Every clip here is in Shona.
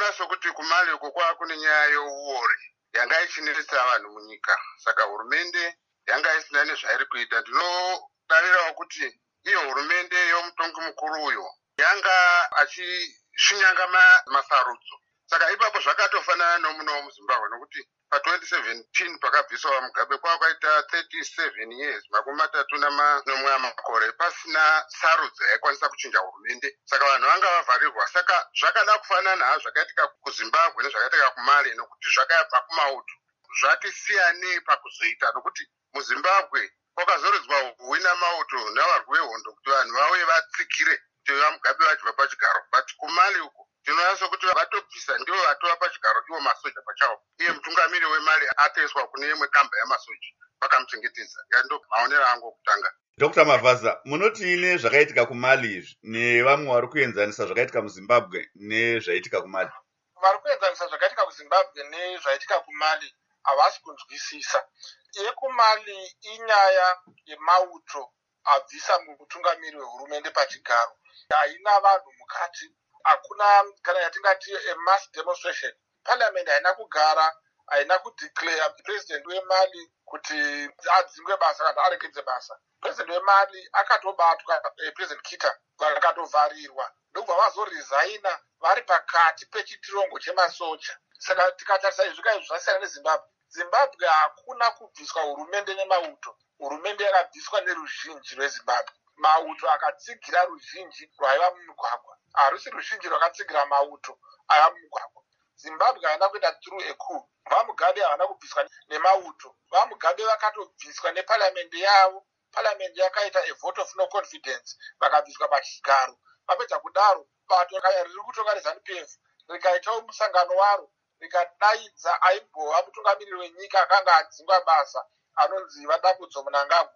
tinoona sokuti kuMali uko kune nyaya yeuori yanga ichinetsa vanhu munyika. Saka hurumende yanga isina nezvairi kuita. Ndinodavirawo kuti iyo hurumende yomutongi mukuru uyo yanga achishinyanga masarudzo. Saka ipapo zvakatofanana nomuno muZimbabwe nokuti pa2017 pakabviswa Mugabe kwakaita 37 years, makumi matatu nomwe amakore pasina sarudzo yaikwanisa kuchinja hurumende. Saka vanhu vanga vavharirwa. Saka zvakada kufanana zvakaitika kuZimbabwe nezvakaitika kuMali nokuti zvakabva kumauto. Zvati siyanei pakuzoita nokuti muZimbabwe kwakazoridzwa huwi namauto navarwi vehondo kuti vanhu vauye vatsigire kuti vaMugabe vachibva pachigaro. But kuMali uko tinoona sokuti vatobvisa ndivo vatova pachigaro ivo masoja pachavo. Iye mutungamiri weMali atoiswa kune imwe kamba yamasoja vakamuchengetedza. Ndo maonero angu okutanga. Dr. Mavhaza, munoti ine zvakaitika kuMali izvi nevamwe vari kuenzanisa zvakaitika muZimbabwe nezvaitika kuMali? Vari kuenzanisa zvakaitika kuZimbabwe nezvaitika kuMali havasi kunzwisisa. YekuMali inyaya yemauto abvisa mutungamiri wehurumende pachigaro. Haina vanhu mukati. Hakuna kana yatingati mass demonstration. Parliament haina kugara, haina kudeclare president weMali kuti adzingwe basa kana arekedze basa. President weMali akatobatwa, President Kita akatovharirwa. Ndobva vazoresigna vari pakati pechitirongo chemasoja. Saka tikatarisa izvi zvasiyana neZimbabwe. Zimbabwe hakuna kubviswa hurumende nemauto. Hurumende yakabviswa neruzhinji rweZimbabwe. Mauto akatsigira ruzhinji rwaiva mumugwagwa. Harusi ruzhinji rwakatsigira mauto aiva mumugwagwa. Zimbabwe haina kuenda through a coup. VaMugabe havana kubviswa nemauto. VaMugabe vakatobviswa neparliamendi yavo. Parliament yakaita a vote of no confidence. Vakabviswa pachigaro. Vapedza kudaro, bato riri kutonga reZANU-PF rikaitawo musangano waro rikadaidza aimbova mutungamiriri wenyika akanga adzingwa basa anonzi Vadambudzo Mnangagwa.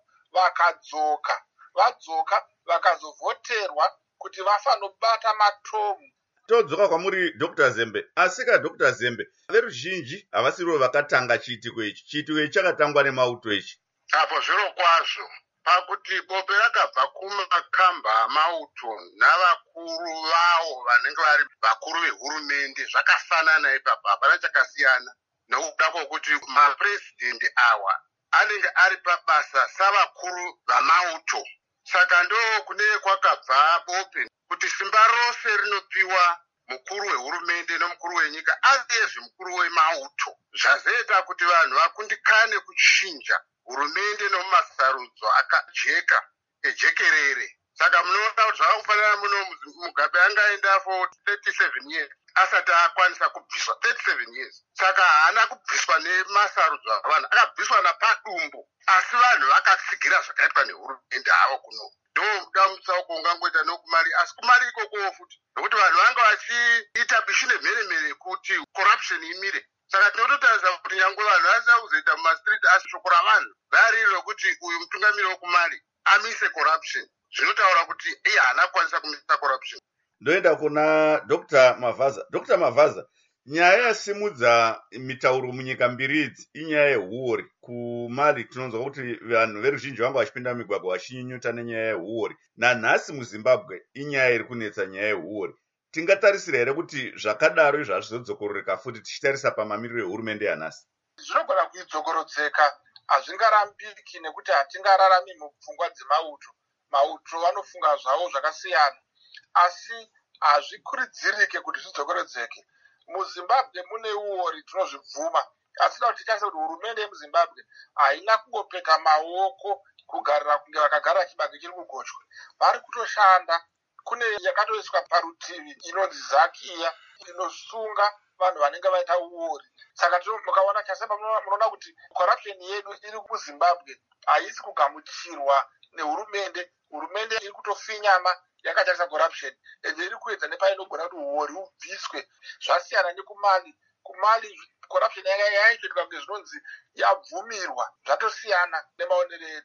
Vadzoka vakazovhoterwa kuti vafanobata matomu. Todzoka kwamuri Dr. Zembe. Asika Dr. Zembe, veruzhinji havasirivo vakatanga chiitiko ichi. Chiitiko ichi chakatangwa nemauto ichi. Apo zviro kwazvo pakuti bope rakabva kumakamba amauto navakuru vavo vanenge vari vakuru vehurumende zvakafanana ipapo. Hapana chakasiyana nokuda kwokuti maprezidendi awa anenge ari pabasa savakuru vamauto. Saka ndo kune kwakabva bope kuti simba rose rinopiwa mukuru wehurumende nomukuru wenyika aziyezve mukuru wemauto. Zvazoita kuti vanhu vakundikane kuchinja hurumende nomumasarudzo akajeka ejekerere. Saka munoona kuti zvakafanana muno Mugabe angaenda for 37 years asati akwanisa kubviswa 37 years. Saka haana kubviswa nemasarudzo avanhu, akabviswa napadumbu. Asi vanhu vakatsigira zvakaitwa nehurumende havo kuno. Ndo damutsauko ungangoita nokuMali, asi kuMali ikokowo futi nokuti vanhu vanga vachiita bishi nemheremhere kuti corruption imire. Saka tinototarisa kuti nyangwe vanhu vasina kuzoita mumastreet asi shoko ravanhu rari rokuti uyu mutungamiri wokuMali amise corruption. Zvinotaura kuti iye haana kukwanisa kumisa corruption. Ndoenda kuna Dr. Mavhaza. Dr. Mavhaza, nyaya yasimudza mitauro munyika mbiri idzi inyaya yehuori. kuMali tinonzwa kuti vanhu veruzhinji vanga vachipinda mumigwagwa vachinyunyuta nenyaya yehuori. Nanhasi muZimbabwe inyaya iri kunetsa nyaya yehuori. Tingatarisira here kuti zvakadaro izvo hazvizodzokororeka futi tichitarisa pamamiriro ehurumende yanhasi? Zvinogona kuidzokorodzeka, hazvingarambiki nekuti hatingararami mupfungwa dzemauto. Mauto vanofunga zvavo zvakasiyana, asi hazvikurudzirike kuti zvidzokorodzeke. MuZimbabwe mune uori tinozvibvuma, asi kuti titarisa kuti hurumende yemuZimbabwe haina kungopeta maoko kugarira kunge vakagara chibage chiri kugochwe. Vari kutoshanda. Kune yakatoiswa parutivi inonzi Zakia inosunga vanhu vanenge vaita uori. Saka mukaona chasema munoona kuti corruption yedu iri kuZimbabwe haisi kugamuchirwa nehurumende. Hurumende iri kutofinyama yakatarisa corruption ende iri kuedza nepainogona kuti uori ubviswe. Zvasiyana nekuMali. kuMali corruption yaitoitwa kunge zvinonzi yabvumirwa. Zvatosiyana nemaonero edu.